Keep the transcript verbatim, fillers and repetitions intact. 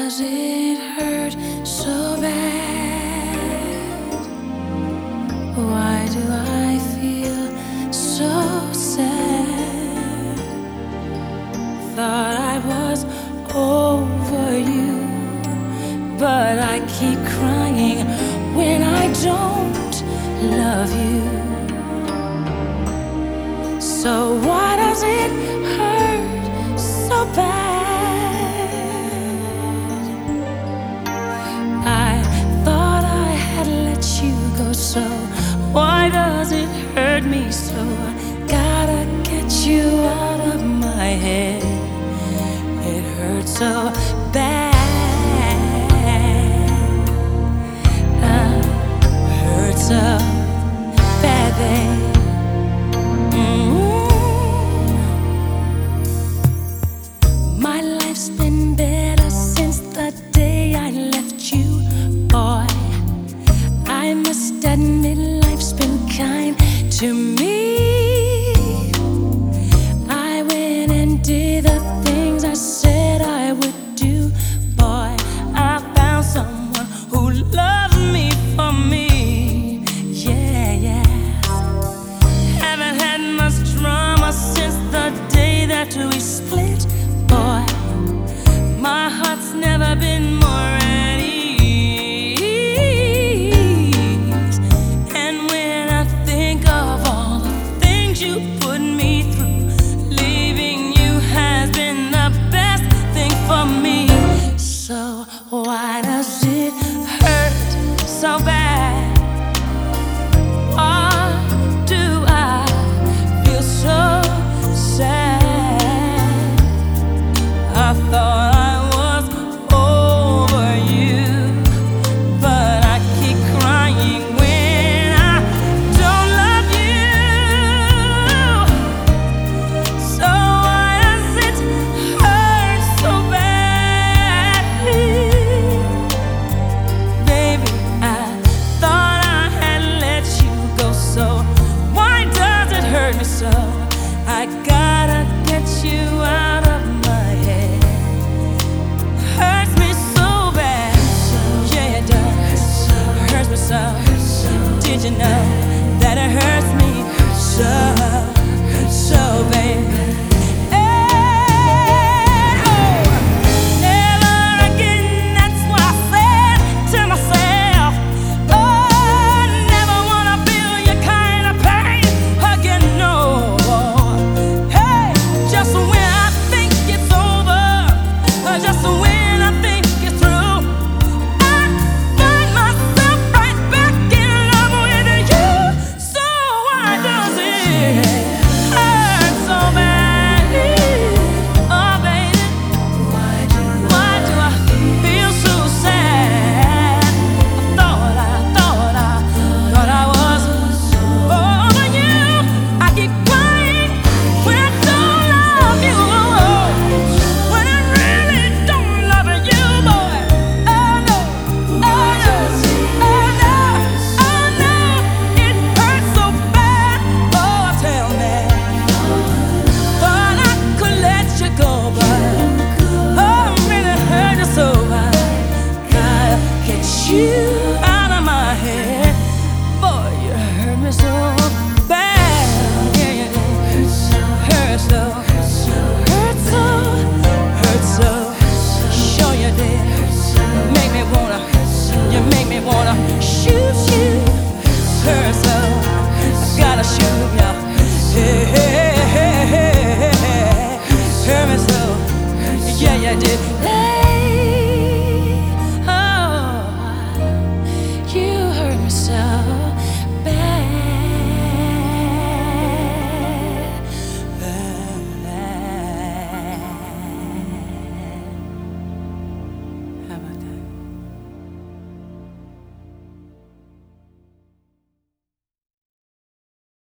does it hurt so bad? Why do I feel so sad? Thought I was over you, but I keep crying when I don't love you. So why does it hurt so bad? I thought I had let you go, so why does it hurt me so? I gotta get you out of my head. It hurts so bad. Uh, hurts so bad, babe. My life's been better since the day I left you, boy. I must admit life's been kind to me. I went and did the things I said I would do, boy. I found someone who loved me for me. Yeah, yeah. Haven't had much drama since the day that we split, boy. My heart's never been more at ease. And when I think of all the things you put me through, leaving you has been the best thing for me. So why does it hurt so bad? Why do I feel so sad? I thought I was over you, but I keep crying when I don't love you. So why does it hurt so bad? Baby, I thought I had let you go, so why does it hurt me so? I gotta get you out of my head. Hurts me so bad. Yeah, it does. Hurts me so. Did you know that it hurts me so, so baby? You out of my head, boy, you hurt me so bad. Yeah, yeah, yeah. Hurt so, hurt so, hurt so. Sure you did. Make me wanna, you make me wanna shoot you. Hurt so, I gotta shoot ya. Hey, hey, hey, hey, hey. Hurt me so, yeah, you did. So